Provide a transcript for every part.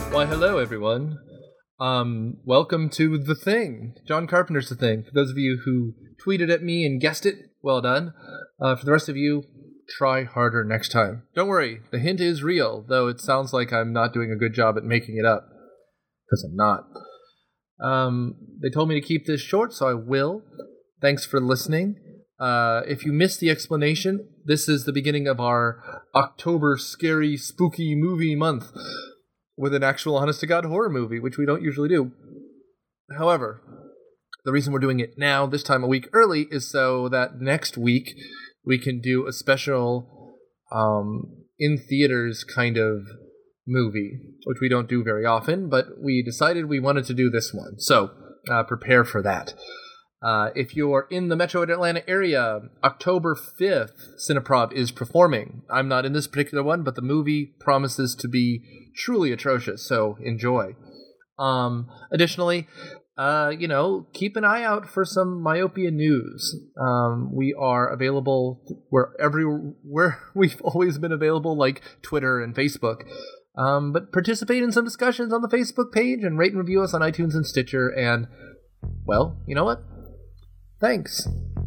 Why, hello, everyone. Welcome to The Thing. John Carpenter's The Thing. For those of you who tweeted at me and guessed it, well done. For the rest of you, try harder next time. Don't worry, the hint is real, though it sounds like I'm not doing a good job at making it up. Because I'm not. They told me to keep this short, so I will. Thanks for listening. If you missed the explanation, this is the beginning of our October scary, spooky movie month with an actual honest-to-God horror movie, which we don't usually do. However, the reason we're doing it now, this time a week early, is so that next week we can do a special in-theaters kind of movie, which we don't do very often, but we decided we wanted to do this one. So, prepare for that. If you're in the Metro Atlanta area, October 5th, Cineprov is performing. I'm not in this particular one, but the movie promises to be truly atrocious, so enjoy. Additionally, keep an eye out for some myopia news. We are available where we've always been available, like Twitter and Facebook. But participate in some discussions on the Facebook page and rate and review us on iTunes and Stitcher. And, well, you know what? Thanks.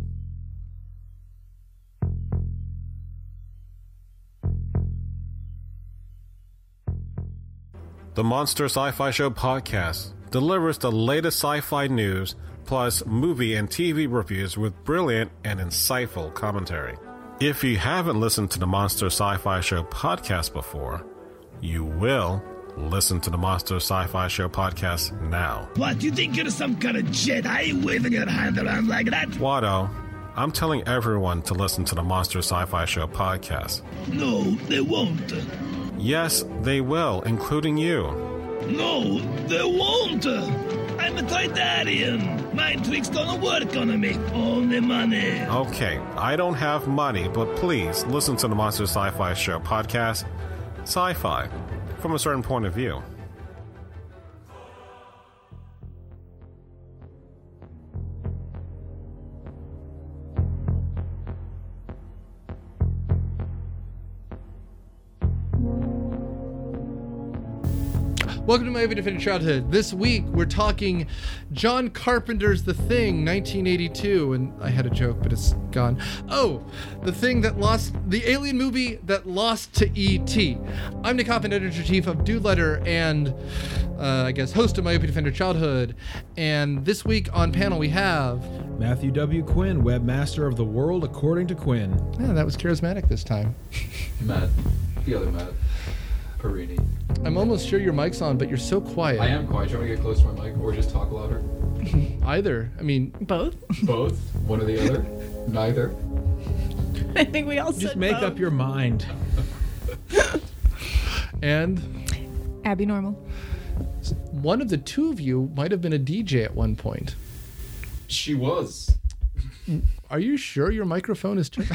The Monster Sci-Fi Show podcast delivers the latest sci-fi news, plus movie and TV reviews with brilliant and insightful commentary. If you haven't listened to the Monster Sci-Fi Show podcast before, you will listen to the Monster Sci-Fi Show podcast now. What, you think you're some kind of Jedi waving your hand around like that? Watto, I'm telling everyone to listen to the Monster Sci-Fi Show podcast. No, they won't. Yes, they will, including you. No, they won't. I'm a Tritarian. Mind tricks don't work on me. Only money. Okay, I don't have money, but please listen to the Monster Sci-Fi Show podcast. Sci-fi, from a certain point of view. Welcome to My Movie Defended Childhood. This week, we're talking John Carpenter's The Thing, 1982. And I had a joke, but it's gone. Oh, the alien movie that lost to E.T. I'm Nick Hoffman, editor-in-chief of Dude Letter and, host of My Movie Defended Childhood. And this week on panel, we have... Matthew W. Quinn, webmaster of The World According to Quinn. Yeah, that was charismatic this time. Matt. The other Matt. Perini. I'm almost sure your mic's on, but you're so quiet. I am quiet. Do you want to get close to my mic or just talk louder? Either. I mean... Both? Both? One or the other? Neither? I think we all said Just make both. up your mind. And... Abby Normal. One of the two of you might have been a DJ at one point. She was. Are you sure your microphone is turned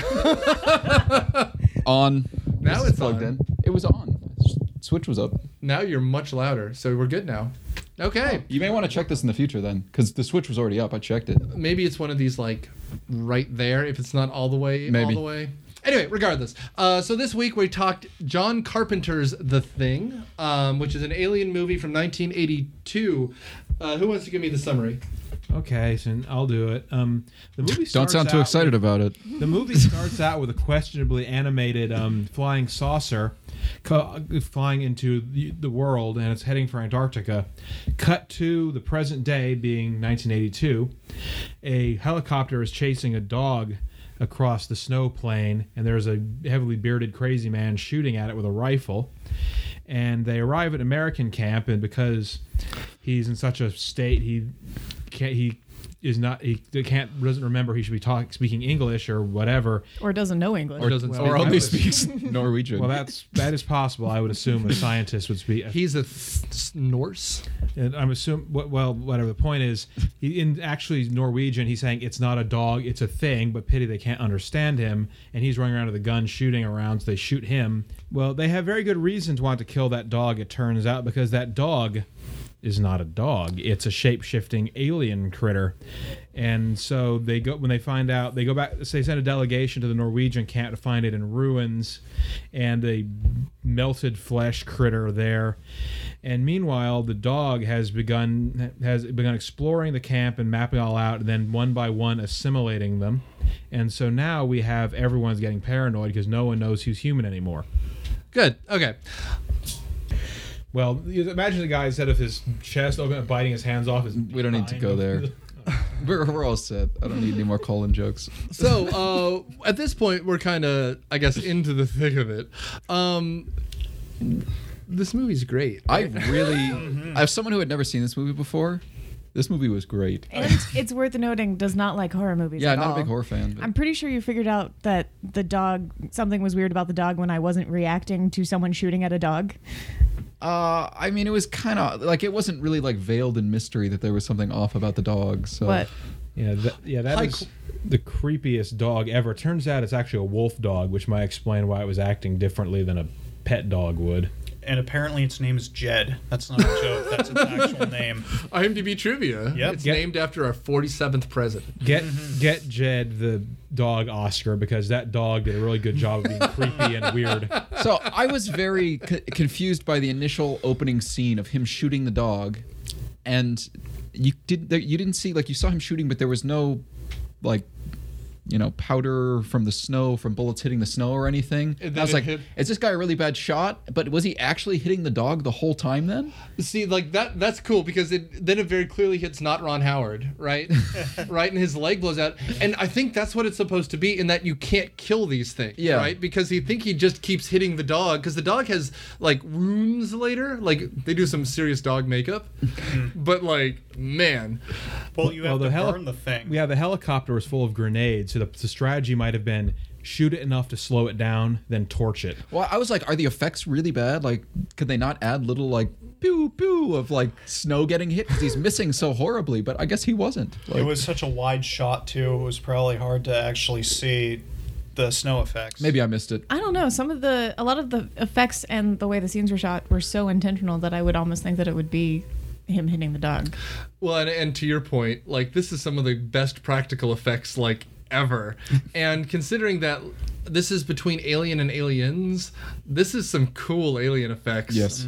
on? Now it's plugged on. in. It was on. Switch was up. Now you're much louder, so we're good now. Okay. You may want to check this in the future then, because the switch was already up. I checked it. Maybe it's one of these, like, right there, if it's not all the way, Maybe. all the way. Anyway, regardless. So this week we talked John Carpenter's The Thing, which is an alien movie from 1982. Who wants to give me the summary? Okay, so I'll do it. The movie Don't sound too excited about it. The movie starts out with a questionably animated flying saucer flying into the world, and it's heading for Antarctica. Cut to the present day, being 1982. A helicopter is chasing a dog across the snow plain, and there's a heavily bearded crazy man shooting at it with a rifle. And they arrive at American camp, and because he's in such a state, doesn't remember he should be speaking English or whatever, Or doesn't know English. Or only speaks Norwegian. Well, that is possible. I would assume a scientist would speak. He's a Norse. And I'm assuming, well, whatever. The point is, in actually Norwegian, he's saying it's not a dog, it's a thing, but pity they can't understand him. And he's running around with a gun shooting around, so they shoot him. Well, they have very good reason to want to kill that dog, it turns out, because that dog is not a dog. It's a shape-shifting alien critter. And so they go when they find out, they go back. They send a delegation to the Norwegian camp to find it in ruins, and a melted flesh critter there. And meanwhile, the dog has begun exploring the camp and mapping all out, and then one by one assimilating them. And so now we have everyone's getting paranoid because no one knows who's human anymore. Good. Okay. Well, you imagine the guy instead of his chest open and biting his hands off. We don't need to go there. We're all set. I don't need any more Colin jokes. So at this point, we're kind of, I guess, into the thick of it. This movie's great. As someone who had never seen this movie before, this movie was great. And it's worth noting, does not like horror movies Yeah, at not all. a big horror fan. But I'm pretty sure you figured out that the dog, something was weird about the dog when I wasn't reacting to someone shooting at a dog. I mean, it was kind of like it wasn't really like veiled in mystery that there was something off about the dog. So But That is the creepiest dog ever. Turns out it's actually a wolf dog, which might explain why it was acting differently than a pet dog would. And apparently its name is Jed. That's not a joke. That's its actual name. IMDb trivia. Yep. It's named after our 47th president. Get Jed the dog Oscar, because that dog did a really good job of being creepy and weird. So I was very confused by the initial opening scene of him shooting the dog, and you didn't see, like, you saw him shooting, but there was no like, you know, powder from the snow, from bullets hitting the snow or anything. And I was like, is this guy a really bad shot? But was he actually hitting the dog the whole time then? See, like that's cool, because then it very clearly hits not Ron Howard, right? Right, and his leg blows out. And I think that's what it's supposed to be, in that you can't kill these things, right? Because he just keeps hitting the dog, because the dog has like wounds later. Like, they do some serious dog makeup. But like, man. Well, you have to burn the thing. Yeah, the helicopter was full of grenades, so the strategy might have been shoot it enough to slow it down, then torch it. Well, I was like, are the effects really bad? Like, could they not add little like pew pew of like snow getting hit, because he's missing so horribly? But I guess he wasn't. Like, it was such a wide shot too. It was probably hard to actually see the snow effects. Maybe I missed it. I don't know. A lot of the effects and the way the scenes were shot were so intentional that I would almost think that it would be him hitting the dog. Well, and to your point, like, this is some of the best practical effects like ever. And considering that this is between Alien and Aliens, this is some cool alien effects. Yes.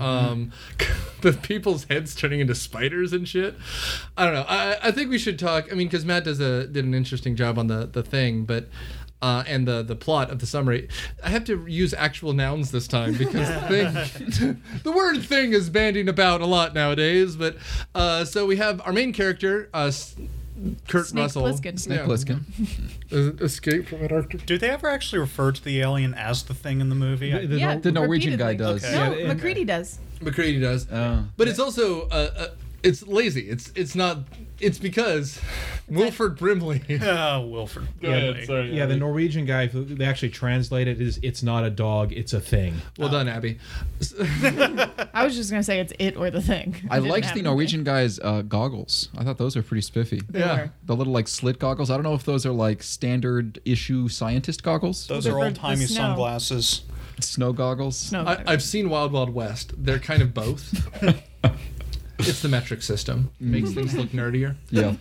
The people's heads turning into spiders and shit. I don't know. I think we should talk. I mean, because Matt did an interesting job on the thing, but and the plot of the summary. I have to use actual nouns this time, because the word thing is bandied about a lot nowadays. But so we have our main character, Kurt Snake Russell. Plissken. Snake Plissken. Escape from Antarctica. Do they ever actually refer to the alien as the thing in the movie? Yeah, The Norwegian guy repeatedly. does. Okay. No, Yeah, McCready does. McCready does. But it's also it's lazy. It's not. It's because Wilford Brimley. Wilford. Go ahead. Sorry. Yeah, the Norwegian guy, they actually translate it as "it's not a dog, it's a thing." Well done, Abby. I was just gonna say it's it or the thing. I Didn't liked have the anything. Norwegian guy's goggles. I thought those were pretty spiffy. Yeah. The little like slit goggles. I don't know if those are like standard issue scientist goggles. Those The- are the old-timey snow. sunglasses. Snow goggles. No, I've seen Wild Wild West. They're kind of both. It's the metric system. Makes things look nerdier. Yeah.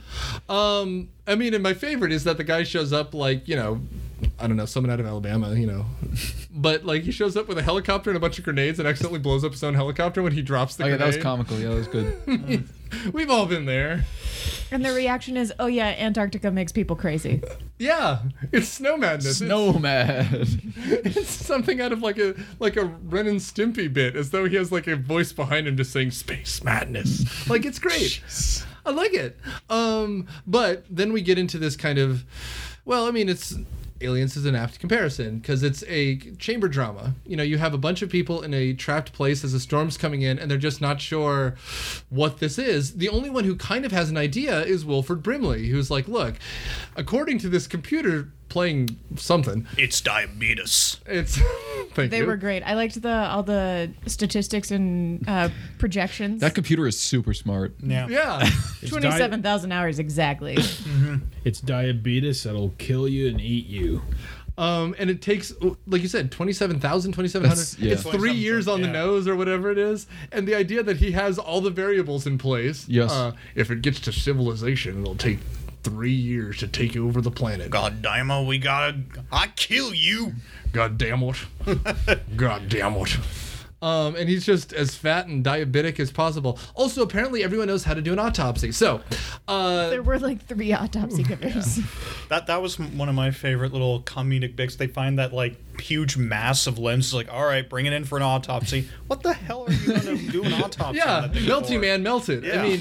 I mean, and my favorite is that the guy shows up like, you know, I don't know, someone out of Alabama, you know. But like, he shows up with a helicopter and a bunch of grenades and accidentally blows up his own helicopter when he drops the Oh yeah, grenade. that was comical. Yeah, that was good. We've all been there. And the reaction is, oh yeah, Antarctica makes people crazy. Yeah, it's snow madness. Snow mad. It's something out of like a Ren and Stimpy bit, as though he has like a voice behind him just saying space madness. Like, it's great. I like it. But then we get into this kind of, well, I mean, it's Aliens is an apt comparison, because it's a chamber drama. You know, you have a bunch of people in a trapped place as a storm's coming in, and they're just not sure what this is. The only one who kind of has an idea is Wilford Brimley, who's like, look, according to this computer playing something, It's diabetes. it's thank They you. were great. I liked all the statistics and projections. That computer is super smart. Yeah. Yeah. 27,000 hours exactly. It's diabetes that'll kill you and eat you. And it takes, like you said, 2,700. Yeah. It's 3 years on the yeah. nose or whatever it is. And the idea that he has all the variables in place. Yes. If it gets to civilization, it'll take 3 years to take over the planet. God damn it, I kill you. God damn it. God damn it. And he's just as fat and diabetic as possible. Also, apparently everyone knows how to do an autopsy. So, There were like 3 autopsy givers. That was one of my favorite little comedic bits. They find that like huge mass of limbs. It's like, all right, bring it in for an autopsy. What the hell are you going to do an autopsy? yeah, on that thing melty for? man melted. Yeah. I mean,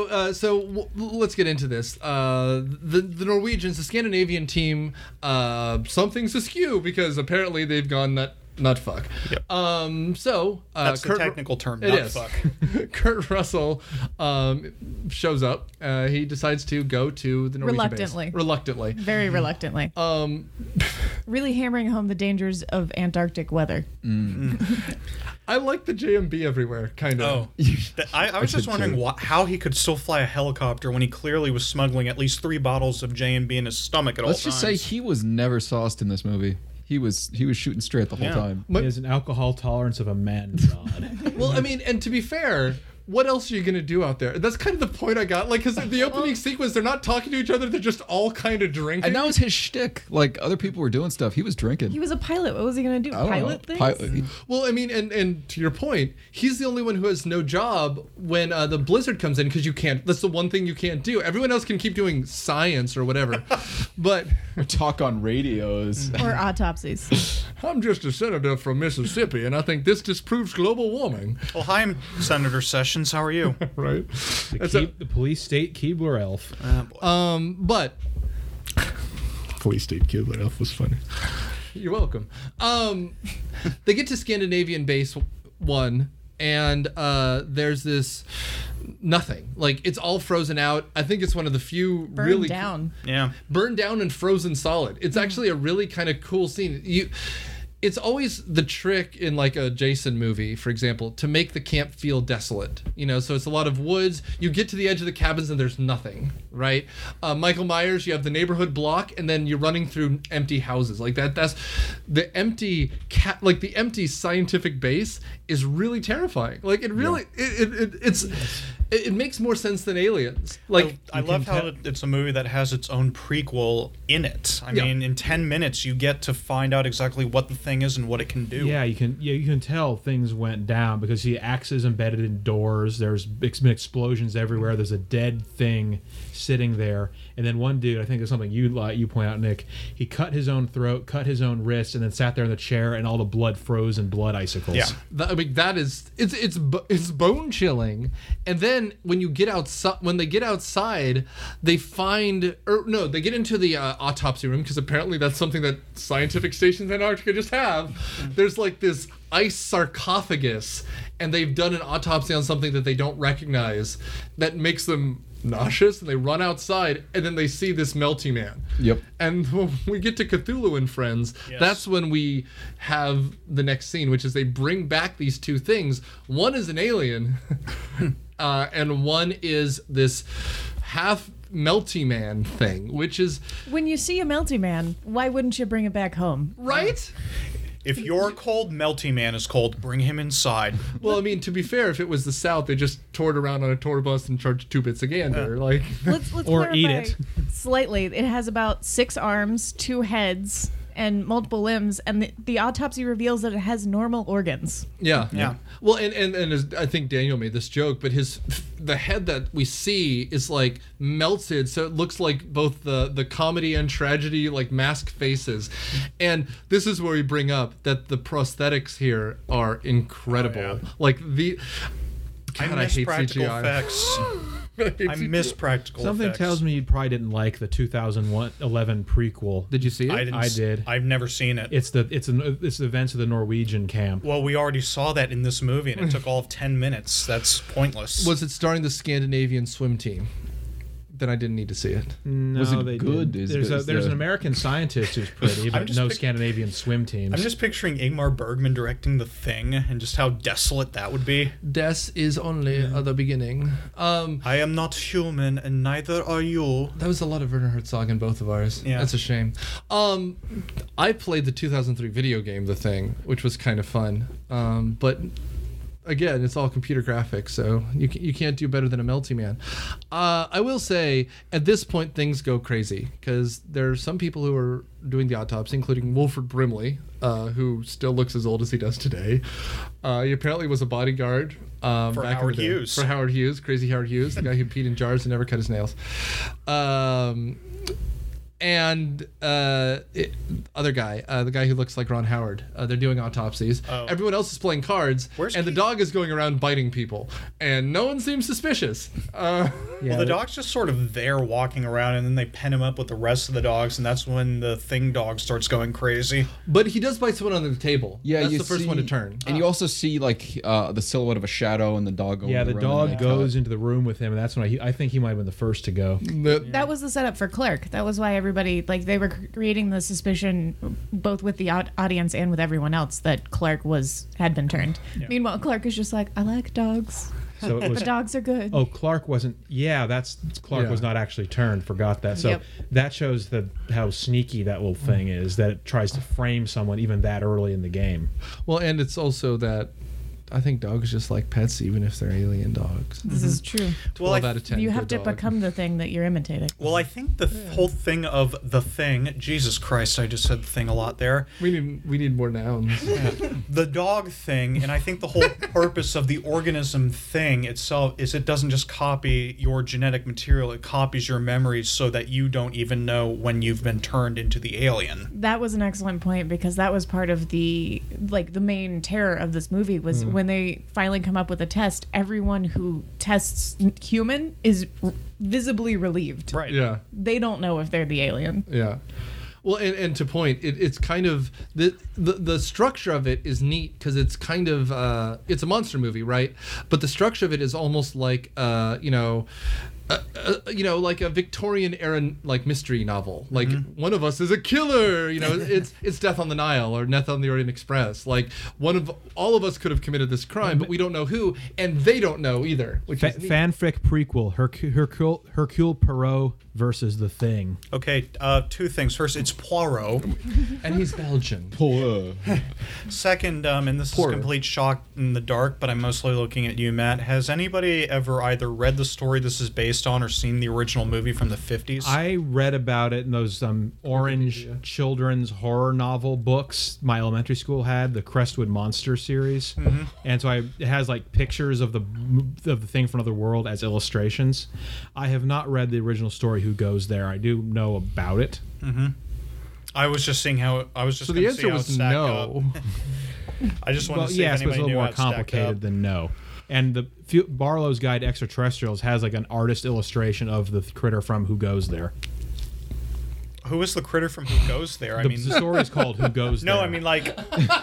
let's get into this. The Norwegians, the Scandinavian team, something's askew because apparently they've gone nut fuck. Yep. That's the technical term, It nut is. fuck. Kurt Russell shows up. He decides to go to the Norwegian base. Reluctantly. Very reluctantly. Really hammering home the dangers of Antarctic weather. I like the JMB everywhere, kind of. Oh, I was just wondering how he could still fly a helicopter when he clearly was smuggling at least 3 bottles of J&B in his stomach at all times. Let's just say he was never sauced in this movie. He was shooting straight the whole Yeah. time. He has an alcohol tolerance of a man god. Well, I mean, and to be fair, what else are you going to do out there? That's kind of the point I got. Like, because the opening sequence, they're not talking to each other. They're just all kind of drinking. And that was his shtick. Like, other people were doing stuff. He was drinking. He was a pilot. What was he going to do? I don't Pilot know. things? Well, I mean, and to your point, he's the only one who has no job when the blizzard comes in because you can't. That's the one thing you can't do. Everyone else can keep doing science or whatever. But talk on radios. Or autopsies. I'm just a senator from Mississippi, and I think this disproves global warming. Well, hi, I'm Senator Sessions. How are you? Right? The police state Keebler elf. But police state kid elf was funny. You're welcome. They get to Scandinavian base 1, and there's this nothing. Like, it's all frozen out. I think it's one of the few Burned really down. Yeah. burned down and frozen solid. It's actually a really kind of cool scene. It's always the trick in like a Jason movie, for example, to make the camp feel desolate. You know, so it's a lot of woods. You get to the edge of the cabins and there's nothing, right? Michael Myers, you have the neighborhood block, and then you're running through empty houses like that. That's the empty the empty scientific base is really terrifying. Like it really, it makes more sense than Aliens. Like I love how it's a movie that has its own prequel in it. I mean, in 10 minutes, you get to find out exactly what the thing is and what it can do. Yeah, you can tell things went down because the axes embedded in doors. There's been explosions everywhere. There's a dead thing sitting there, and then one dude, I think it's something you point out, Nick. He cut his own throat, cut his own wrist, and then sat there in the chair, and all the blood froze in blood icicles. Yeah. I mean, that is it's bone chilling. And then when they get outside, they they get into the autopsy room because apparently that's something that scientific stations in Antarctica just have. There's like this ice sarcophagus, and they've done an autopsy on something that they don't recognize that makes them nauseous, and they run outside, and then they see this melty man. Yep. And when we get to Cthulhu and Friends, that's when we have the next scene, which is they bring back these two things. One is an alien, and one is this half melty man thing, which is When you see a melty man, why wouldn't you bring it back home? right. If your cold melty man is cold, bring him inside. Well, I mean, to be fair, if it was the South, they just tore it around on a tour bus and charged 2 bits a gander. Like, Let's Or clarify eat it. slightly. It has about 6 arms, 2 heads, and multiple limbs, and the autopsy reveals that it has normal organs. yeah. Well, and as I think Daniel made this joke, but the head that we see is like melted, so it looks like both the comedy and tragedy, like mask faces. And this is where we bring up that the prosthetics here are incredible. Oh, yeah. Like God, I miss hate practical CGI. effects. I miss practical Something effects. tells me you probably didn't like the 2011 prequel. Did you see it? I did. I've never seen it. It's the events of the Norwegian camp. Well, we already saw that in this movie, and it took all of 10 minutes. That's pointless. Was it starring the Scandinavian swim team? then I didn't need to see it. No, Was it they good? did. Is There's the- an American scientist who's pretty, but just no pic- Scandinavian swim teams. I'm just picturing Ingmar Bergman directing The Thing and just how desolate that would be. Death is only at the beginning. I am not human, and neither are you. That was a lot of Werner Herzog in both of ours. Yeah. That's a shame. I played the 2003 video game, The Thing, which was kind of fun. But again, it's all computer graphics, so you can't do better than a Melty Man. I will say, at this point, things go crazy, because there are some people who are doing the autopsy, including Wilford Brimley, who still looks as old as he does today. He apparently was a bodyguard For back in Howard the day. Hughes. For Howard Hughes, crazy Howard Hughes, the guy who peed in jars and never cut his nails. And other guy, the guy who looks like Ron Howard, they're doing autopsies. Oh. Everyone else is playing cards, Where's and the Keith? dog is going around biting people, and no one seems suspicious. yeah, Well, the dog's just sort of there walking around, and then they pen him up with the rest of the dogs, and that's when the Thing dog starts going crazy. But he does bite someone under the table. Yeah, that's you the first see- one to turn. And you also see like the silhouette of a shadow and the dog going yeah, the around dog and goes into the room with him, and that's when I think he might have been the first to go. That was the setup for Clark. That was why everybody, like, they were creating the suspicion both with the audience and with everyone else that Clark had been turned. Meanwhile, Clark is just like, I like dogs. So it was. The dogs are good. Oh, Clark wasn't. Yeah, Clark Yeah. was not actually turned. Forgot that. So Yep. that shows how sneaky that little thing is. That it tries to frame someone even that early in the game. Well, and it's also that I think dogs just like pets, even if they're alien dogs. This is true. 12 out of 10. You have to good dog. become the thing that you're imitating. Well, I think the whole thing of The Thing, Jesus Christ, I just said Thing a lot there. We need more nouns. The dog thing, and I think the whole purpose of the organism thing itself is it doesn't just copy your genetic material, it copies your memories so that you don't even know when you've been turned into the alien. That was an excellent point, because that was part of the main terror of this movie was when they finally come up with a test, everyone who tests human is visibly relieved. Right. Yeah. They don't know if they're the alien. Yeah. Well, and to point, it's kind of the structure of it is neat because it's kind of it's a monster movie, right? But the structure of it is almost like like a Victorian era like mystery novel. Like one of us is a killer. It's Death on the Nile or Death on the Orient Express. Like all of us could have committed this crime, but we don't know who, and they don't know either. Which is neat. Fanfic prequel: Hercule Poirot versus The Thing. Okay, two things. First, it's Poirot. And he's Belgian. Second, and this Poirot. is a complete shock in the dark, but I'm mostly looking at you, Matt. Has anybody ever either read the story this is based on or seen the original movie from the 50s? I read about it in those orange children's horror novel books my elementary school had, the Crestwood Monster series, and so it has like pictures of the thing from another world as illustrations. I have not read the original story. Who goes there? I do know about it. I was just seeing how I was just. So the gonna see answer how it was stacked no. up. I just wanted Well, to see yes, if but it's anybody a knew little how more it stacked complicated up. than no. And the Barlow's Guide to Extraterrestrials has like an artist illustration of the critter from Who Goes There. Who is the critter from Who Goes There? I The mean, story is called Who Goes There. no, I mean like,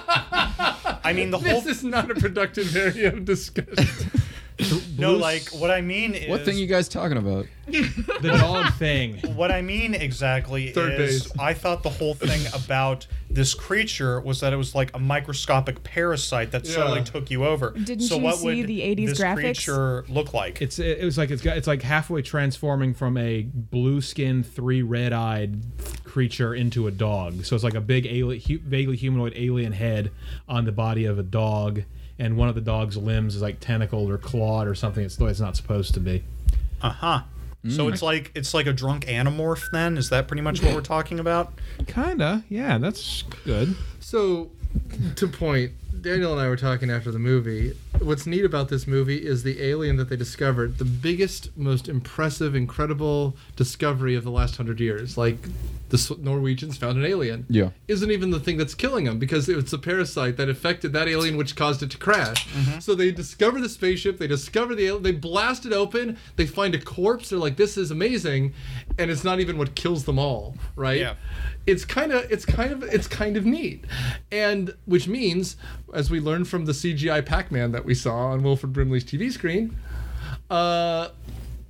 I mean the whole. This is not a productive area of discussion. No, like what I mean is. What thing are you guys talking about? The dog thing. What I mean exactly Third is base. I thought the whole thing about this creature was that it was like a microscopic parasite that slowly Yeah. took you over. Didn't so you what see would the 80s this graphics? creature look like? It's like halfway transforming from a blue skinned, 3 red-eyed creature into a dog. So it's like a big vaguely humanoid alien head on the body of a dog, and one of the dog's limbs is like tentacled or clawed or something. It's the way it's not supposed to be. Uh-huh. So it's like a drunk Animorph then? Is that pretty much what we're talking about? Kinda, yeah. That's good. So, to point, Daniel and I were talking after the movie. What's neat about this movie is the alien that they discovered, the biggest, most impressive, incredible discovery of the last 100 years. Like, the Norwegians found an alien. Yeah. Isn't even the thing that's killing them, because it's a parasite that affected that alien, which caused it to crash. So they discover the spaceship, they discover the alien, they blast it open, they find a corpse, they're like, this is amazing, and it's not even what kills them all, right? Yeah. It's kind of neat, and which means, as we learned from the CGI Pac-Man that we saw on Wilford Brimley's TV screen,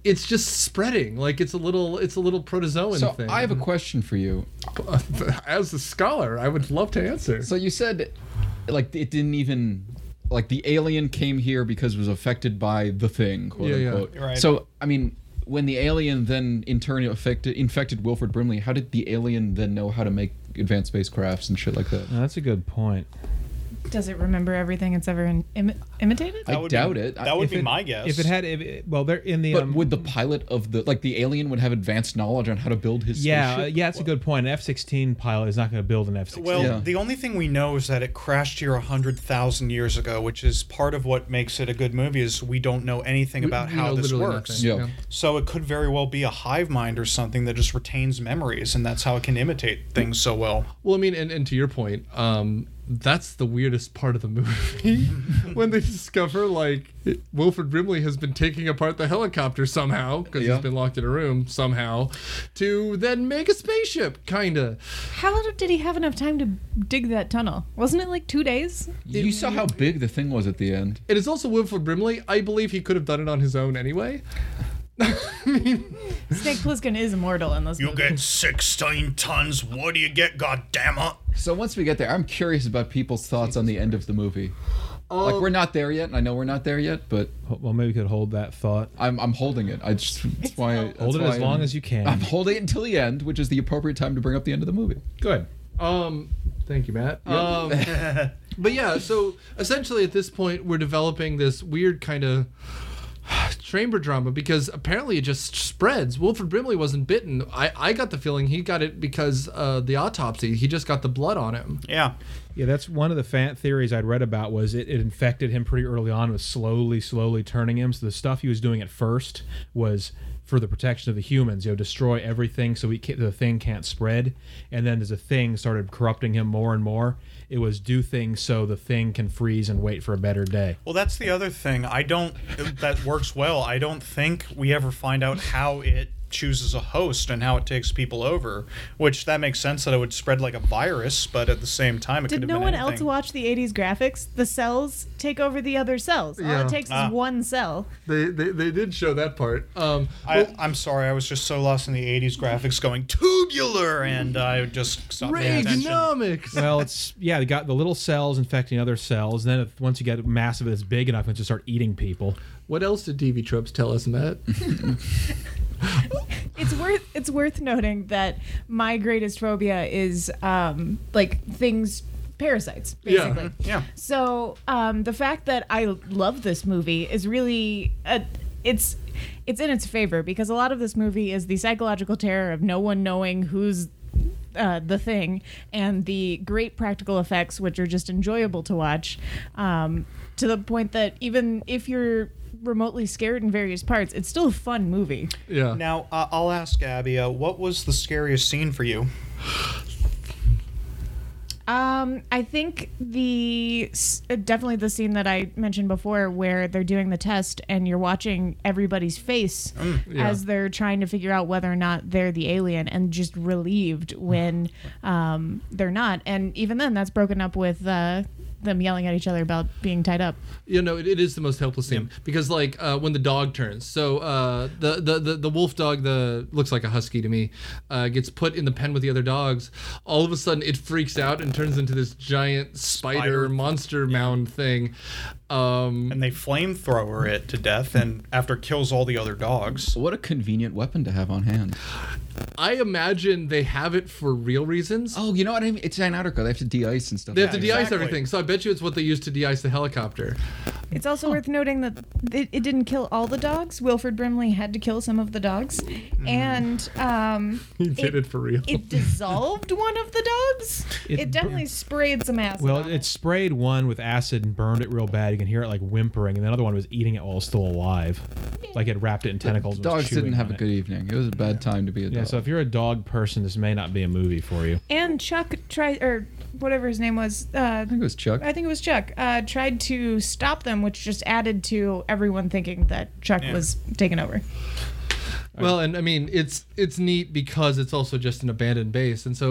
it's just spreading. Like it's a little protozoan So thing. I have a question for you. As a scholar, I would love to answer. So you said, like, it didn't even, like, the alien came here because it was affected by the thing, quote Yeah, unquote. yeah. Right. So, I mean, when the alien then in turn infected Wilford Brimley, how did the alien then know how to make advanced spacecrafts and shit like that? That's a good point. Does it remember everything it's ever imitated? I doubt it. That would If be it- my guess. If it had, well, they're in the. But would the pilot of the alien would have advanced knowledge on how to build his spaceship? yeah, that's a good point. An F-16 pilot is not going to build an F-16. Well, Yeah. the only thing we know is that it crashed here 100,000 years ago, which is part of what makes it a good movie. Is we don't know anything about We how know this literally works. nothing. Yeah. So it could very well be a hive mind or something that just retains memories, and that's how it can imitate things so well. Well, I mean, and to your point, that's the weirdest part of the movie when they discover like Wilford Brimley has been taking apart the helicopter somehow because Yeah. he's been locked in a room somehow to then make a spaceship, kinda. How did he have enough time to dig that tunnel? Wasn't it like 2 days? You saw how big the thing was at the end. It is also Wilford Brimley. I believe he could have done it on his own anyway. Snake Plissken is immortal in this You movie. get 16 tons. What do you get? God damn it! So once we get there, I'm curious about people's thoughts on the end of the movie. Like, we're not there yet. I know we're not there yet, but Well, maybe we could hold that thought. I'm holding it. That's why. Hold it as long as you can. I'm holding it until the end, which is the appropriate time to bring up the end of the movie. Good. Thank you, Matt. But yeah, so essentially at this point we're developing this weird kind of chamber drama because apparently it just spreads. Wilford Brimley wasn't bitten. I got the feeling he got it because the autopsy. He just got the blood on him. Yeah. Yeah, that's one of the fan theories I'd read about was it infected him pretty early on. It was slowly turning him. So the stuff he was doing at first was for the protection of the humans, destroy everything so the thing can't spread. And then as the thing started corrupting him more and more, it was do things so the thing can freeze and wait for a better day. Well, that's the other thing. That works well. I don't think we ever find out how it chooses a host and how it takes people over, which that makes sense that it would spread like a virus, but at the same time it could Did have no been one anything. else watch the 80s graphics? The cells take over the other cells. All Yeah. it takes is one cell. They did show that part. I'm sorry, I was just so lost in the 80s graphics going tubular, and I just stopped paying attention. Reaganomics. Well, they got the little cells infecting other cells. And then once you get massive, it's big enough, it's just start eating people. What else did TV tropes tell us, Matt? It's worth noting that my greatest phobia is parasites, basically. Yeah. So the fact that I love this movie is really it's in its favor because a lot of this movie is the psychological terror of no one knowing who's the thing and the great practical effects, which are just enjoyable to watch, to the point that even if you're remotely scared in various parts, it's still a fun movie. Yeah. Now, I'll ask Abby, what was the scariest scene for you? I think definitely the scene that I mentioned before where they're doing the test and you're watching everybody's face as they're trying to figure out whether or not they're the alien and just relieved when they're not. And even then that's broken up with them yelling at each other about being tied up. It is the most helpless scene because when the dog turns, so the wolf dog, looks like a husky to me, gets put in the pen with the other dogs. All of a sudden it freaks out and turns into this giant spider monster mound thing. And they flamethrower it to death, and after kills all the other dogs. What a convenient weapon to have on hand. I imagine they have it for real reasons. Oh, you know what I mean? It's Antarctica. They have to de-ice and stuff. They have to de-ice exactly. everything, so I bet you it's what they used to de-ice the helicopter. It's also worth noting that it didn't kill all the dogs. Wilford Brimley had to kill some of the dogs, and He did it for real. it dissolved one of the dogs. It definitely sprayed some acid. Well, on it sprayed one with acid and burned it real bad. You can hear it like whimpering, and the other one was eating it while it was still alive. Like it wrapped it in tentacles. and was Dogs didn't chewing have on a it. good evening. It was a bad time to be a dog. Yeah, so if you're a dog person, this may not be a movie for you. And Chuck tried, or whatever his name was. I think it was Chuck. I think it was Chuck. Tried to stop them, which just added to everyone thinking that Chuck was taken over. Well, and I mean, it's neat because it's also just an abandoned base, and so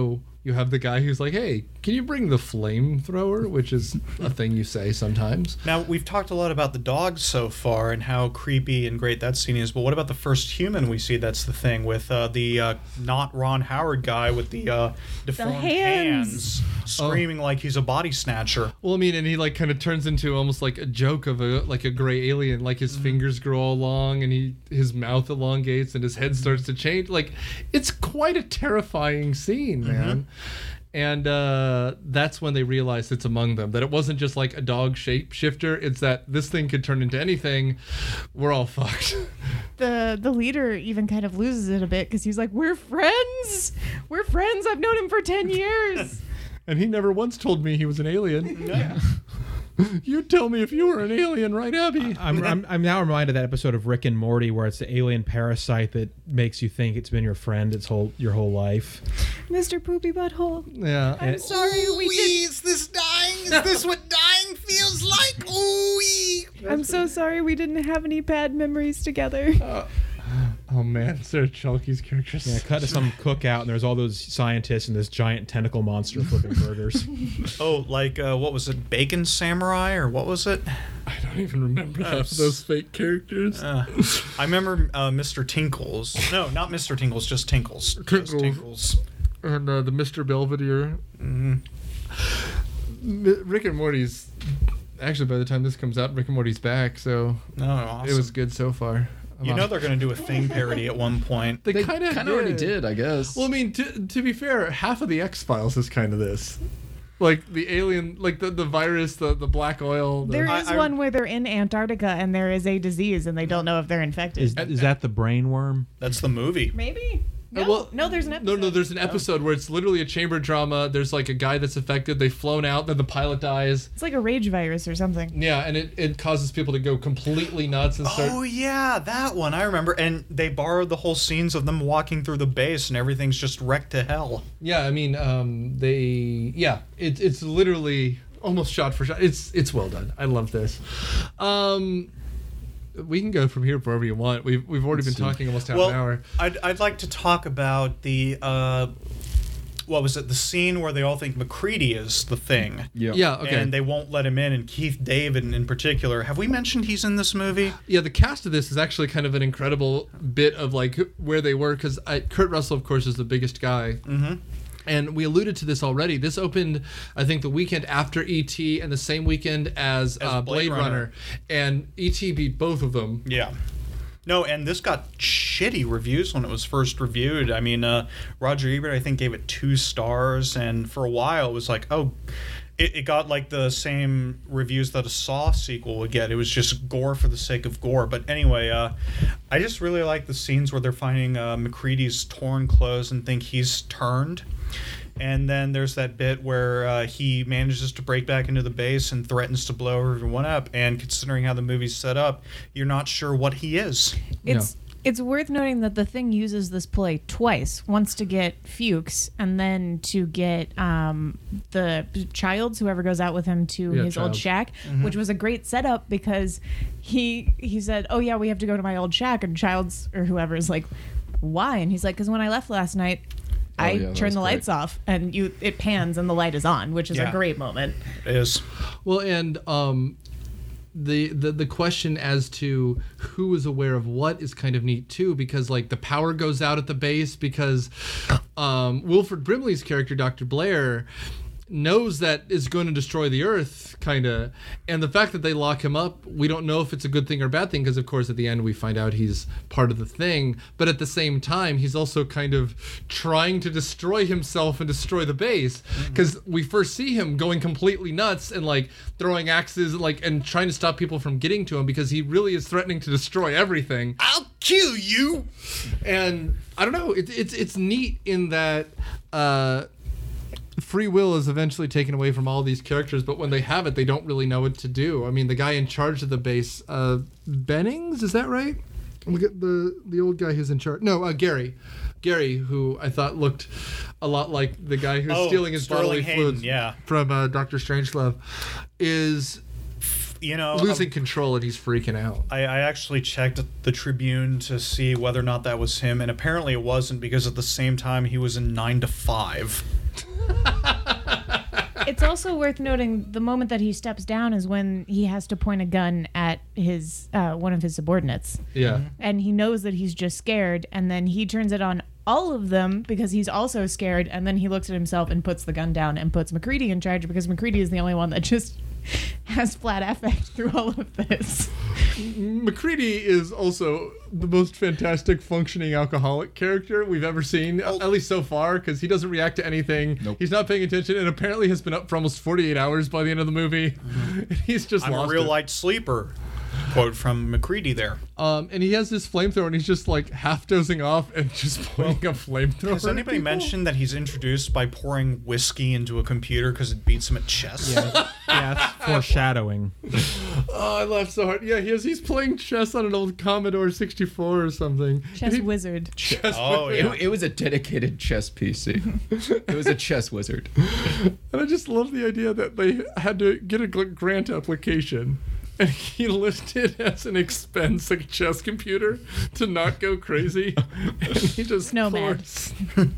You have the guy who's like, hey, can you bring the flamethrower? Which is a thing you say sometimes. Now, we've talked a lot about the dogs so far and how creepy and great that scene is, but what about the first human we see that's the thing with the not Ron Howard guy with the deformed hands screaming like he's a body snatcher? Well, I mean, and he like kind of turns into almost like a joke of a gray alien. Like his fingers grow all long and his mouth elongates and his head starts to change. Like, it's quite a terrifying scene, man. And that's when they realized it's among them, that it wasn't just like a dog shapeshifter. It's that this thing could turn into anything. We're all fucked. The leader even kind of loses it a bit because he's like, we're friends. We're friends. I've known him for 10 years. And he never once told me he was an alien. Yeah. You'd tell me if you were an alien, right, Abby? I'm now reminded of that episode of Rick and Morty where it's the alien parasite that makes you think it's been your friend your whole life. Mr. Poopy Butthole. Yeah. I'm sorry we did. Is this dying? Is this what dying feels like? Ooh. I'm so sorry we didn't have any bad memories together. Oh man, Sarah Chalky's character. Yeah, cut to some cookout and there's all those scientists and this giant tentacle monster flipping burgers. Oh, like what was it, Bacon Samurai or what was it? I don't even remember half of those fake characters. I remember Mr. Tinkles. No, not Mr. Tinkles, just Tinkles. Just Tinkles. And the Mr. Belvedere. Rick and Morty's. Actually, by the time this comes out, Rick and Morty's back, so awesome. It was good so far. You know they're going to do a Thing parody at one point. They kind of already did, I guess. Well, I mean, to be fair, half of the X-Files is kind of this. Like the alien, like the virus, the black oil. There is one where they're in Antarctica and there is a disease and they don't know if they're infected. Is that the brain worm? That's the movie. Maybe. No, there's an episode. No, there's an episode where it's literally a chamber drama. There's like a guy that's affected. They've flown out. Then the pilot dies. It's like a rage virus or something. Yeah, and it causes people to go completely nuts and start... Oh, yeah, that one. I remember. And they borrowed the whole scenes of them walking through the base and everything's just wrecked to hell. Yeah, I mean, it's literally almost shot for shot. It's well done. I love this. We can go from here wherever you want. We've already been talking almost half an hour. I'd like to talk about the what was it? The scene where they all think MacReady is the Thing. Yeah. Okay. And they won't let him in. And Keith David in particular. Have we mentioned he's in this movie? Yeah. The cast of this is actually kind of an incredible bit of like where they were, because Kurt Russell, of course, is the biggest guy. Mm-hmm. And we alluded to this already. This opened, I think, the weekend after E.T. and the same weekend as Blade Runner. And E.T. beat both of them. Yeah. No, and this got shitty reviews when it was first reviewed. I mean, Roger Ebert, I think, gave it 2 stars. And for a while, it was like, oh... It got like the same reviews that a Saw sequel would get. It was just gore for the sake of gore. But anyway, I just really like the scenes where they're finding MacReady's torn clothes and think he's turned. And then there's that bit where he manages to break back into the base and threatens to blow everyone up. And considering how the movie's set up, you're not sure what he is. It's worth noting that the Thing uses this ploy twice. Once to get Fuchs, and then to get the Childs, whoever goes out with him to his old shack, which was a great setup because he said, oh yeah, we have to go to my old shack, and Childs or whoever is like, why? And he's like, because when I left last night, I turned the lights off, and it pans and the light is on, which is a great moment. It is. Well, and the question as to who is aware of what is kind of neat too, because like the power goes out at the base because Wilford Brimley's character, Dr. Blair, knows that is going to destroy the Earth, kind of, and the fact that they lock him up, we don't know if it's a good thing or bad thing, because of course at the end we find out he's part of the Thing, but at the same time he's also kind of trying to destroy himself and destroy the base, because we first see him going completely nuts and like throwing axes and trying to stop people from getting to him, because he really is threatening to destroy everything. I'll kill you. And I don't know, it's neat in that free will is eventually taken away from all these characters, but when they have it, they don't really know what to do. I mean, the guy in charge of the base, Bennings, is that right? Look at the old guy who's in charge. No, Gary, who I thought looked a lot like the guy who's stealing his bodily fluids from Dr. Strangelove, is losing control, and he's freaking out. I actually checked the Tribune to see whether or not that was him, and apparently it wasn't, because at the same time he was in 9 to 5. It's also worth noting the moment that he steps down is when he has to point a gun at his one of his subordinates. Yeah. And he knows that he's just scared, and then he turns it on all of them because he's also scared, and then he looks at himself and puts the gun down and puts MacReady in charge because MacReady is the only one that just has flat affect through all of this. MacReady is also the most fantastic functioning alcoholic character we've ever seen, at least so far, because he doesn't react to anything. Nope. He's not paying attention, and apparently has been up for almost 48 hours by the end of the movie. He's just I'm a lost real it. light sleeper. Quote from MacReady there. And he has this flamethrower, and he's just like half dozing off and just pointing a flamethrower. Has anybody mentioned that he's introduced by pouring whiskey into a computer because it beats him at chess? Yeah, that's foreshadowing. Oh, I laughed so hard. Yeah, he's playing chess on an old Commodore 64 or something. Chess wizard. Chess Oh, wizard. yeah. It was a dedicated chess PC. It was a chess wizard. And I just love the idea that they had to get a grant application. And he listed as an expense a chess computer to not go crazy. And he just Nomad. pours.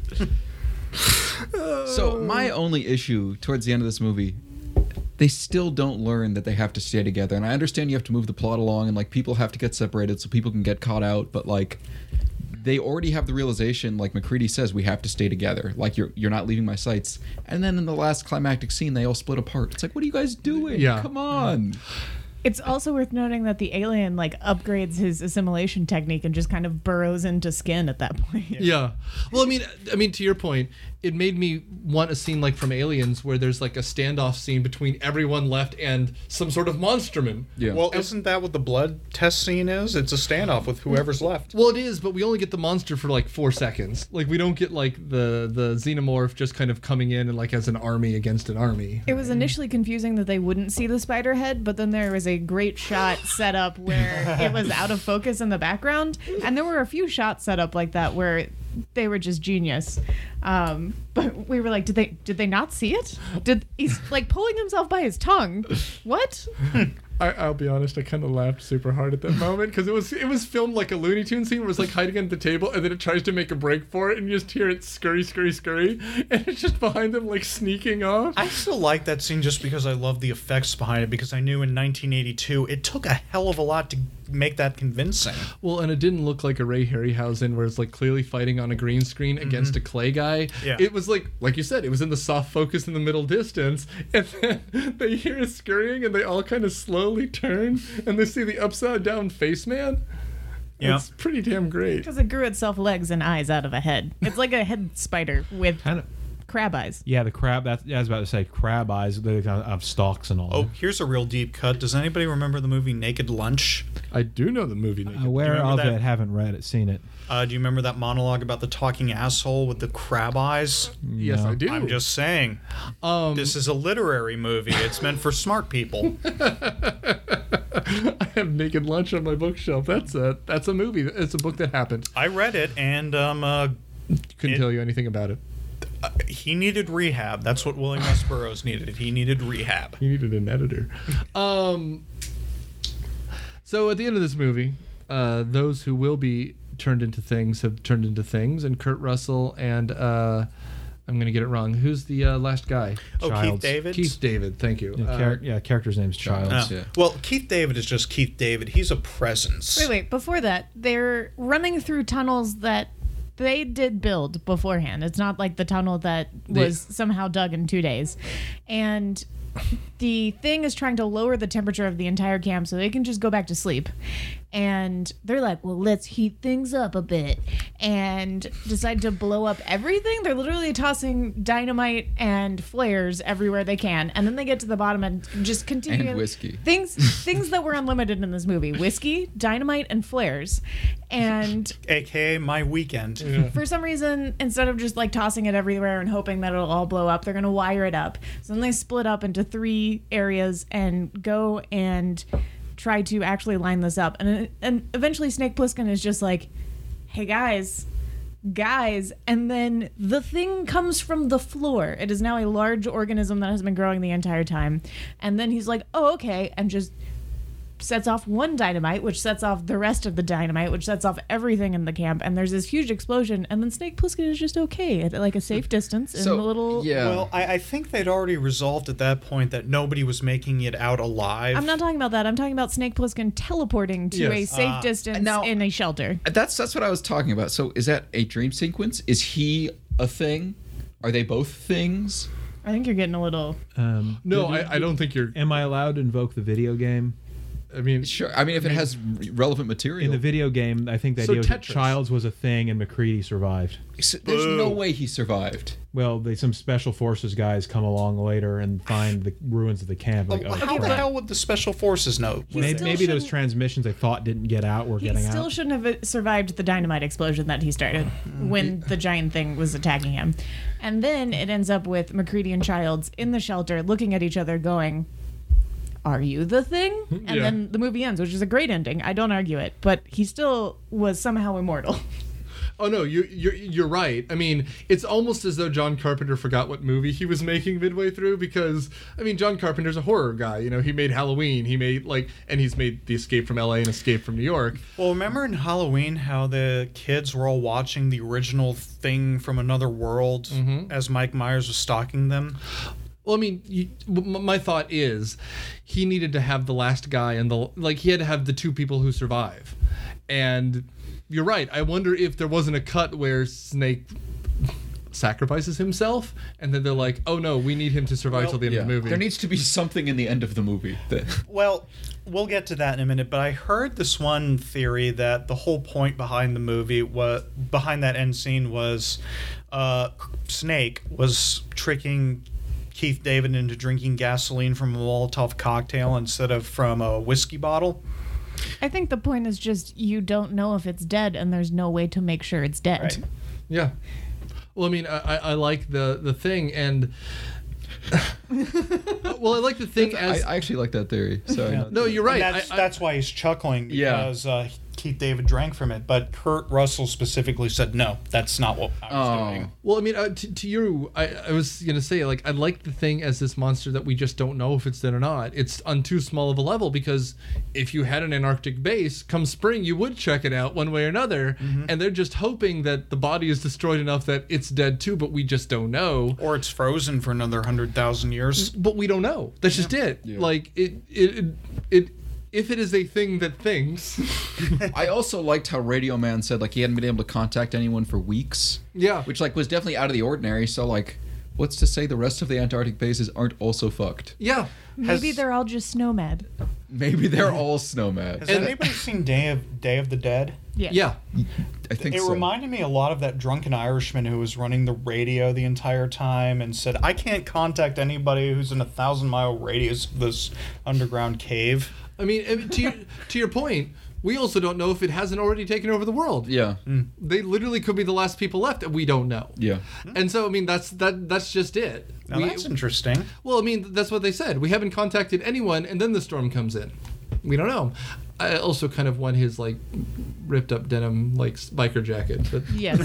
So my only issue towards the end of this movie, they still don't learn that they have to stay together. And I understand you have to move the plot along and like people have to get separated so people can get caught out, but like they already have the realization, like MacReady says, we have to stay together. Like you're not leaving my sights. And then in the last climactic scene, they all split apart. It's like, what are you guys doing? Yeah. Come on. It's also worth noting that the alien like upgrades his assimilation technique and just kind of burrows into skin at that point. Yeah. Well, I mean, to your point, it made me want a scene like from Aliens where there's like a standoff scene between everyone left and some sort of monsterman. Yeah. Well, isn't that what the blood test scene is? It's a standoff with whoever's left. Well, it is, but we only get the monster for like 4 seconds. Like we don't get like the xenomorph just kind of coming in and like as an army against an army. It was initially confusing that they wouldn't see the spider head, but then there was a great shot set up where it was out of focus in the background, and there were a few shots set up like that where they were just genius. But we were like, did they not see it? He's like pulling himself by his tongue? What? I'll be honest, I kind of laughed super hard at that moment because it was filmed like a Looney Tunes scene where it's like hiding under the table and then it tries to make a break for it and you just hear it scurry, scurry, scurry, and it's just behind them like sneaking off. I still like that scene just because I love the effects behind it, because I knew in 1982 it took a hell of a lot to make that convincing. Well, and it didn't look like a Ray Harryhausen where it's like clearly fighting on a green screen against a clay guy. Yeah. It was like you said, it was in the soft focus in the middle distance, and then they hear it scurrying and they all kind of slowly turn and they see the upside down face man. Yeah. It's pretty damn great. Because it grew itself legs and eyes out of a head. It's like a head spider with Kind of. crab eyes. Yeah, the crab. I was about to say crab eyes. They have stalks and all. Oh, here's a real deep cut. Does anybody remember the movie Naked Lunch? I do know the movie. Naked. Aware remember of that? it, haven't read it, seen it. Do you remember that monologue about the talking asshole with the crab eyes? Yes, No. I do. I'm just saying. This is a literary movie. It's meant for smart people. I have Naked Lunch on my bookshelf. That's a movie. It's a book that happened. I read it, and Couldn't tell you anything about it. he needed rehab. That's what William S. Burroughs needed. He needed rehab. You needed an editor. So at the end of this movie, those who will be turned into things have turned into things, and Kurt Russell and I'm going to get it wrong. Who's the last guy? Oh, Childs. Keith David? Keith David. Thank you. Character's name's Childs. Childs. Oh. Yeah. Well, Keith David is just Keith David. He's a presence. Wait. Before that, they're running through tunnels that they did build beforehand. It's not like the tunnel that was somehow dug in 2 days. And the thing is trying to lower the temperature of the entire camp so they can just go back to sleep. And they're like, well, let's heat things up a bit, and decide to blow up everything. They're literally tossing dynamite and flares everywhere they can. And then they get to the bottom and just continue. And whiskey. Things that were unlimited in this movie: whiskey, dynamite, and flares. And AKA my weekend. for some reason, instead of just like tossing it everywhere and hoping that it'll all blow up, they're going to wire it up. So then they split up into 3 areas and go and try to actually line this up. And eventually Snake Plissken is just like, hey guys, and then the thing comes from the floor. It is now a large organism that has been growing the entire time. And then he's like, oh, okay, and just sets off one dynamite, which sets off the rest of the dynamite, which sets off everything in the camp, and there's this huge explosion, and then Snake Plissken is just okay at like a safe distance in So, the little. yeah. Well, I think they'd already resolved at that point that nobody was making it out alive. I'm not talking about that. I'm talking about Snake Plissken teleporting to a Yes. safe distance Now- in a shelter. That's what I was talking about. So is that a dream sequence? Is he a thing? Are they both things? I think you're getting a little. No, I don't think you're. Am I allowed to invoke the video game? I mean, Sure. I mean, if it has relevant material. In the video game, I think the So idea was that Tetris. Childs was a thing and McCready survived. There's no way he survived. Well, some special forces guys come along later and find the ruins of the camp. Like, Well, oh, how the crap. hell would the special forces know? Maybe, still those shouldn't- transmissions they thought didn't get out were He getting still out. shouldn't have survived the dynamite explosion that he started when the giant thing was attacking him. And then it ends up with McCready and Childs in the shelter looking at each other going, "Are you the thing?" And Yeah. then the movie ends, which is a great ending. I don't argue it, but he still was somehow immortal. oh no, you're right. I mean, it's almost as though John Carpenter forgot what movie he was making midway through, because I mean, John Carpenter's a horror guy. You know, he made Halloween, he made and he's made The Escape from L.A. and Escape from New York. Well, remember in Halloween how the kids were all watching the original Thing from Another World as Mike Myers was stalking them? Well, I mean, my thought is, he needed to have the last guy and he had to have the two people who survive, and you're right. I wonder if there wasn't a cut where Snake sacrifices himself, and then they're like, "Oh no, we need him to survive Well, till the end of the movie." There needs to be something in the end of the movie. Well, we'll get to that in a minute, but I heard this one theory that the whole point behind the movie, behind that end scene, was Snake was tricking Keith David into drinking gasoline from a Molotov cocktail instead of from a whiskey bottle. I think the point is just you don't know if it's dead, and there's no way to make sure it's dead. Right. Yeah. Well, I mean, I like the thing, and well, I like the thing as I actually like that theory. Sorry. no, you're right. And that's why he's chuckling, Yeah. because Keith David drank from it. But Kurt Russell specifically said, no, that's not what I was doing. Well, I mean, to you, I was gonna say, like, I like the thing as this monster that we just don't know if it's dead or not. It's on too small of a level, because if you had an Antarctic base, come spring, you would check it out one way or another, and they're just hoping that the body is destroyed enough that it's dead too, but we just don't know. Or it's frozen for another 100,000 years. But we don't know. That's just it. Yeah. Like it. If it is a thing that thinks, I also liked how Radio Man said like he hadn't been able to contact anyone for weeks. yeah. Which like was definitely out of the ordinary. So like, what's to say the rest of the Antarctic bases aren't also fucked? Yeah. Maybe they're all just snow mad. Maybe they're all snowmad. Has anybody seen Day of the Dead? Yeah. Yeah. I think It so. reminded me a lot of that drunken Irishman who was running the radio the entire time and said, I can't contact anybody who's in a 1,000-mile radius of this underground cave. I mean, to your point, we also don't know if it hasn't already taken over the world. Yeah. They literally could be the last people left, and we don't know. Yeah. And so, I mean, that's just it. Now that's interesting. Well, I mean, that's what they said. We haven't contacted anyone, and then the storm comes in. We don't know. I also kind of want his like ripped up denim like biker jacket, but Yes.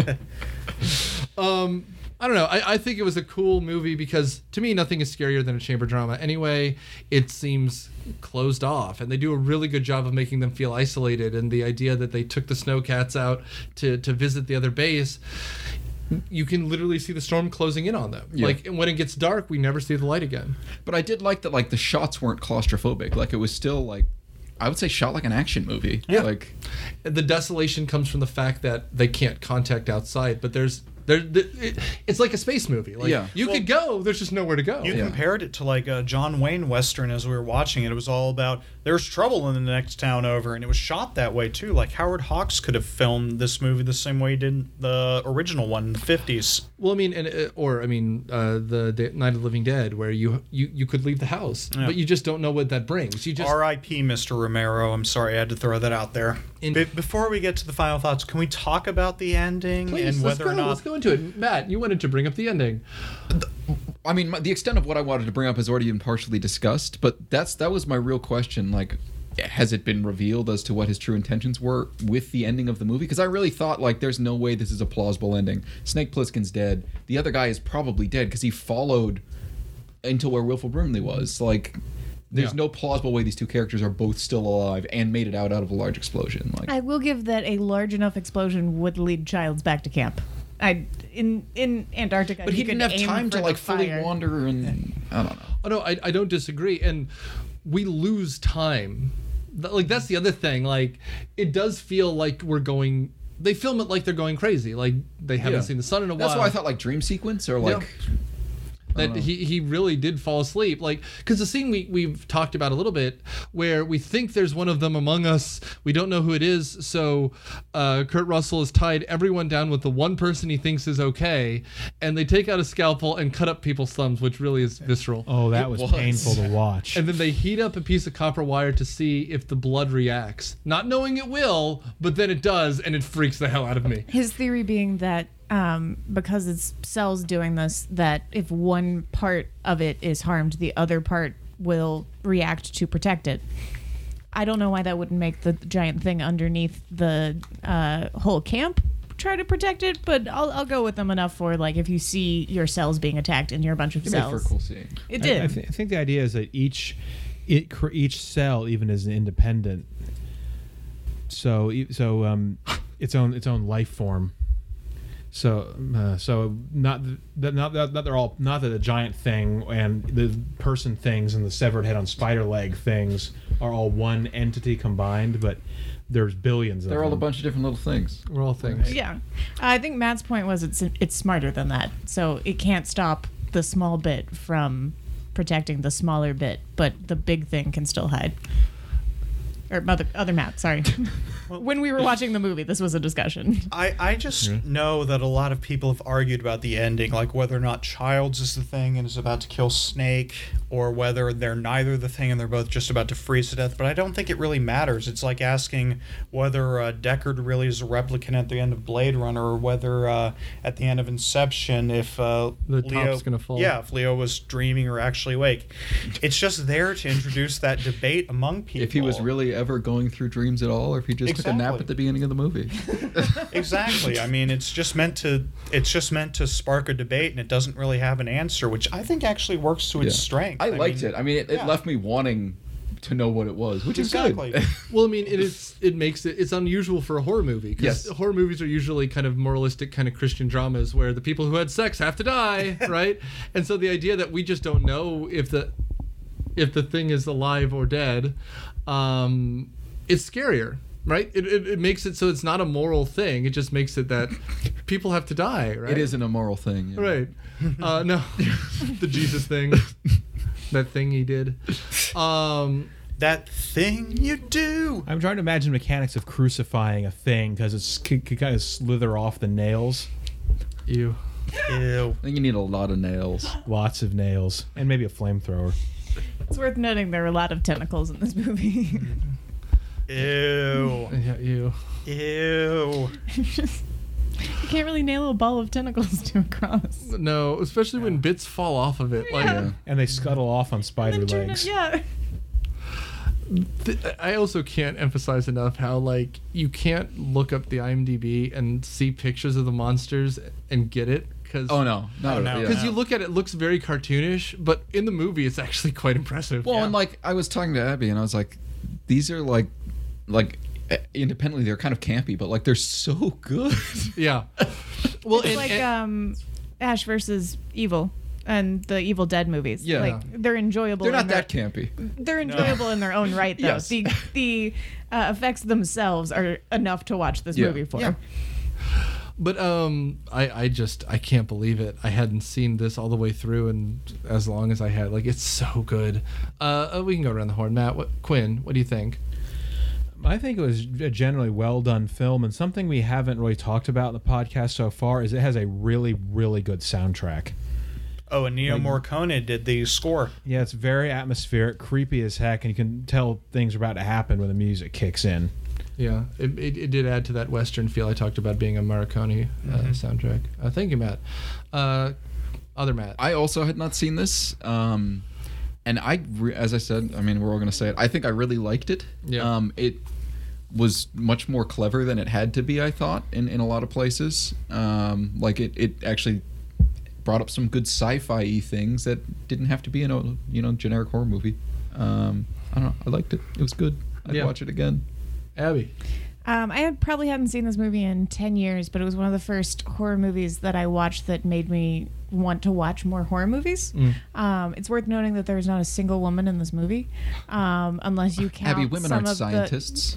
I don't know. I think it was a cool movie because to me, nothing is scarier than a chamber drama. Anyway, it seems closed off, and they do a really good job of making them feel isolated. And the idea that they took the snowcats out to visit the other base, you can literally see the storm closing in on them. Yeah. Like, and when it gets dark, we never see the light again. But I did like that like the shots weren't claustrophobic. Like it was still like, I would say shot like an action movie. Yeah. Like The desolation comes from the fact that they can't contact outside, but it's like a space movie. Like, Yeah. you could go, there's just nowhere to go. You Yeah. compared it to like a John Wayne Western as we were watching it. It was all about there's trouble in the next town over, and it was shot that way too. Like Howard Hawks could have filmed this movie the same way he did the original one in the 50s. Well, I mean, the Night of the Living Dead, where you could leave the house, Yeah. but you just don't know what that brings. You just R.I.P. Mr. Romero. I'm sorry I had to throw that out there. Before we get to the final thoughts, can we talk about the ending please, and whether or not let's go into it. Matt, you wanted to bring up the ending. I mean, the extent of what I wanted to bring up has already been partially discussed, but that was my real question. Like, has it been revealed as to what his true intentions were with the ending of the movie? Because I really thought, like, there's no way this is a plausible ending. Snake Plissken's dead. The other guy is probably dead because he followed until where Wilford Brimley was. Like, There's no plausible way these two characters are both still alive and made it out of a large explosion. Like, I will give that a large enough explosion would lead Childs back to camp. In Antarctica, but he you didn't could have aim time for to the like fully fire. wander, and I don't know. Oh no, I don't disagree, and we lose time. Like that's the other thing. Like it does feel like we're going. They film it like they're going crazy. Like they haven't seen the sun in a while. That's why I thought like dream sequence or like. That he really did fall asleep, like because the scene we've talked about a little bit where we think there's one of them among us, we don't know who it is, so Kurt Russell has tied everyone down with the one person he thinks is okay, and they take out a scalpel and cut up people's thumbs, which really is visceral. Oh, that was painful to watch. And then they heat up a piece of copper wire to see if the blood reacts, not knowing it will, but then it does, and it freaks the hell out of me. His theory being that because it's cells doing this, that if one part of it is harmed, the other part will react to protect it. I don't know why that wouldn't make the giant thing underneath the whole camp try to protect it, but I'll go with them enough for like if you see your cells being attacked and you're a bunch of It made for a cells. cool scene. It did. I think the idea is that each cell even is independent. So its own life form. So not that they're all, not that the giant thing and the person things and the severed head on spider leg things are all one entity combined, but there's billions of them. They're all a bunch of different little things. We're all things. Yeah, I think Matt's point was it's smarter than that. So it can't stop the small bit from protecting the smaller bit, but the big thing can still hide. Or other Matt, sorry. When we were watching the movie, this was a discussion. I just know that a lot of people have argued about the ending, like whether or not Childs is the thing and is about to kill Snake, or whether they're neither the thing and they're both just about to freeze to death. But I don't think it really matters. It's like asking whether Deckard really is a replicant at the end of Blade Runner, or whether at the end of Inception, if The Leo, top's gonna fall. Yeah, if Leo was dreaming or actually awake. It's just there to introduce that debate among people. If he was really ever going through dreams at all, or if he just took a nap Exactly. at the beginning of the movie. Exactly. I mean, it's just meant to spark a debate, and it doesn't really have an answer, which I think actually works to its strength. I liked it. I mean, it yeah. left me wanting to know what it was, which Exactly. is good. Well, I mean, it's unusual for a horror movie because Yes. horror movies are usually kind of moralistic, kind of Christian dramas where the people who had sex have to die, right? And so the idea that we just don't know if the thing is alive or dead, it's scarier, right? It makes it so it's not a moral thing. It just makes it that people have to die, right? It is an immoral thing. Yeah. Right. No, the Jesus thing, that thing he did. That thing you do. I'm trying to imagine mechanics of crucifying a thing because it could kind of slither off the nails. Ew. Ew. I think you need a lot of nails. Lots of nails. And maybe a flamethrower. It's worth noting there are a lot of tentacles in this movie. Ew. Yeah, ew. Ew. You can't really nail a ball of tentacles to a cross. No, especially when bits fall off of it. Like, Yeah. And they scuttle off on spider Then turn legs. it- yeah. I also can't emphasize enough how like you can't look up the IMDb and see pictures of the monsters and get it because Oh no, no, no. because you look at it looks very cartoonish, but in the movie it's actually quite impressive. Well, and like I was talking to Abby, and I was like, these are like independently they're kind of campy, but like they're so good. Yeah. Well, It's like Ash versus Evil and the Evil Dead movies. Yeah. Like they're enjoyable. They're not in their- that campy. They're enjoyable in their own right, though. Yes. The effects themselves are enough to watch this Yeah. movie for. Yeah. But I can't believe it. I hadn't seen this all the way through and as long as I had. Like it's so good. We can go around the horn. Matt, Quinn, what do you think? I think it was a generally well done film, and something we haven't really talked about in the podcast so far is it has a really, really good soundtrack. Oh, and Ennio Morricone did the score. Yeah, it's very atmospheric, creepy as heck, and you can tell things are about to happen when the music kicks in. Yeah, it did add to that Western feel I talked about being a Morricone soundtrack. Thank you, Matt. Other Matt. I also had not seen this, and as I said, I mean, we're all going to say it. I think I really liked it. Yeah. It was much more clever than it had to be, I thought, in a lot of places. Like it actually brought up some good sci-fi things that didn't have to be in a generic horror movie. I don't know. I liked it. It was good. I'd Yeah. watch it again. Abby. Probably hadn't seen this movie in 10 years, but it was one of the first horror movies that I watched that made me want to watch more horror movies. It's worth noting that there's not a single woman in this movie, unless you count Abby, women some aren't of scientists.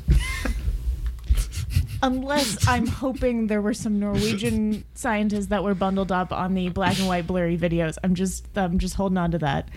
Unless I'm hoping there were some Norwegian scientists that were bundled up on the black and white blurry videos. I'm just holding on to that.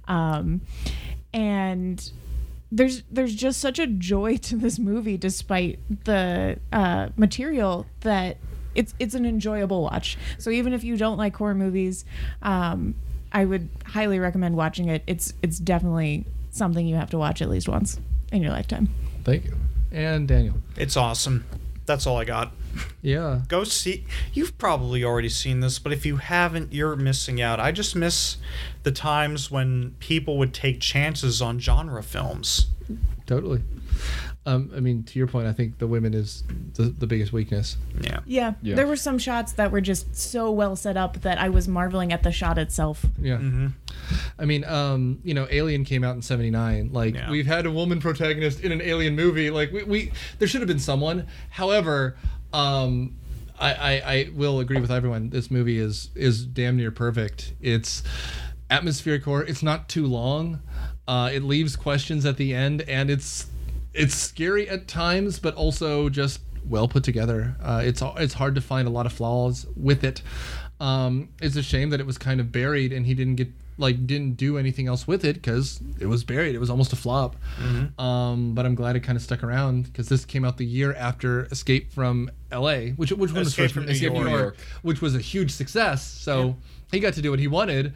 And there's just such a joy to this movie despite the material that it's an enjoyable watch. So even if you don't like horror movies, I would highly recommend watching it. It's definitely something you have to watch at least once in your lifetime. Thank you. And Daniel. It's awesome. That's all I got. Yeah. Go see. You've probably already seen this, but if you haven't, you're missing out. I just miss the times when people would take chances on genre films. Totally. I mean, to your point, I think the women is the biggest weakness. Yeah. Yeah, there were some shots that were just so well set up that I was marveling at the shot itself. Yeah. Mm-hmm. I mean, Alien came out in '79. Like, we've had a woman protagonist in an Alien movie. Like, we there should have been someone. However, I will agree with everyone. This movie is damn near perfect. It's atmospheric horror. It's not too long. It leaves questions at the end, and it's scary at times, but also just well put together. It's hard to find a lot of flaws with it. It's a shame that it was kind of buried and he didn't do anything else with it because it was buried. It was almost a flop. Mm-hmm. But I'm glad it kind of stuck around because this came out the year after Escape from L.A., which one was Escape first? from New Escape from New York. York, which was a huge success. So he got to do what he wanted,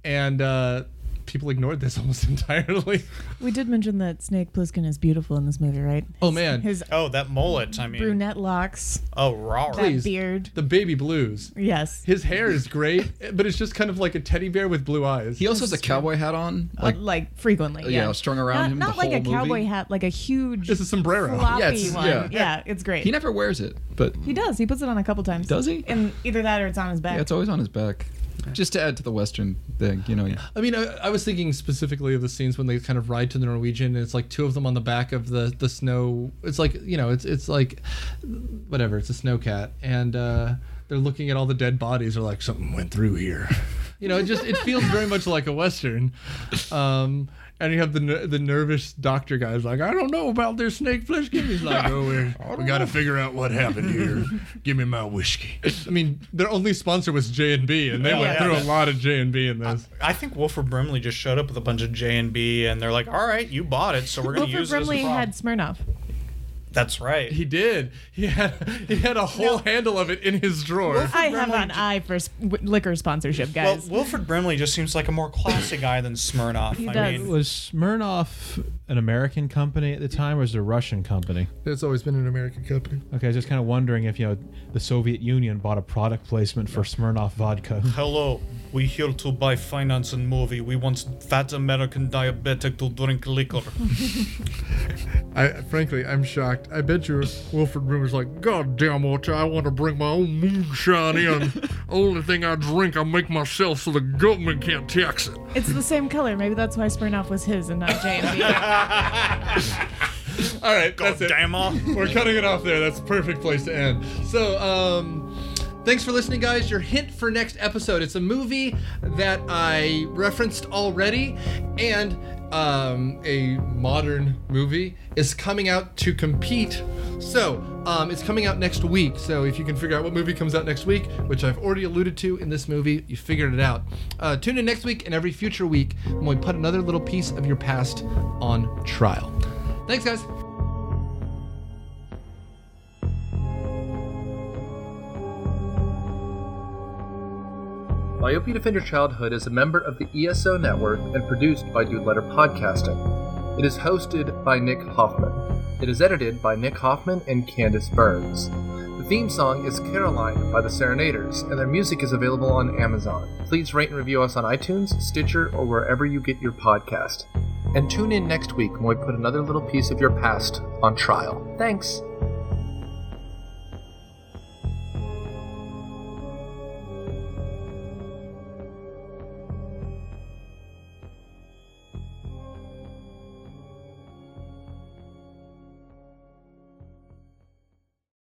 and people ignored this almost entirely. We did mention that Snake Plissken is beautiful in this movie, right? His Oh, that mullet. I mean, brunette locks, oh, raw. that beard. The baby blues. Yes. His hair is great, but it's just kind of like a teddy bear with blue eyes. He also has a cowboy hat on. Like frequently, yeah. strung around him Not the like whole a cowboy movie. hat, like a huge It's a sombrero. floppy Yeah, one. Yeah, it's great. He never wears it, but He does. He puts it on a couple times. Does he? And either that or it's on his back. yeah, it's always on his back. Just to add to the Western thing, I mean, I was thinking specifically of the scenes when they kind of ride to the Norwegian, and it's like two of them on the back of the snow. It's like, it's like, whatever, it's a snowcat, and they're looking at all the dead bodies. They're like, something went through here. It feels very much like a Western. And you have the nervous doctor guys like, I don't know about this Snake Plissken. He's like, we got to figure out what happened here. Give me my whiskey. I mean, their only sponsor was J&B, and they went through a lot of J&B in this. I think Wilford Brimley just showed up with a bunch of J&B, and they're like, all right, you bought it, so we're going to Wilford use it as a Brimley prop. had Smirnoff. That's right. He did. He had a whole handle of it in his drawer. I have an eye for liquor sponsorship, Well, guys. Wilford Brimley just seems like a more classy guy than Smirnoff. He I does. mean, Was Smirnoff an American company at the time, or was it a Russian company? It's always been an American company. Okay, I was just kind of wondering if the Soviet Union bought a product placement for Smirnoff vodka. hello, we here to buy finance and movie. We want fat American diabetic to drink liquor. Frankly, I'm shocked. I bet you Wilford Brimley's like, God damn it, I want to bring my own moonshine in. Only thing I drink, I make myself so the government can't tax it. It's the same color. Maybe that's why Smirnoff was his and not J&B. All right, God that's it. damn it. We're cutting it off there. That's a perfect place to end. So, thanks for listening, guys. Your hint for next episode. It's a movie that I referenced already, and a modern movie is coming out to compete. So, it's coming out next week. So if you can figure out what movie comes out next week, which I've already alluded to in this movie, you figured it out. Tune in next week and every future week when we put another little piece of your past on trial. Thanks, guys. Myopia Defend Your Childhood is a member of the ESO Network and produced by Dude Letter Podcasting. It is hosted by Nick Hoffman. It is edited by Nick Hoffman and Candace Burns. The theme song is Caroline by the Serenaders, and their music is available on Amazon. Please rate and review us on iTunes, Stitcher, or wherever you get your podcast. And tune in next week when we put another little piece of your past on trial. Thanks!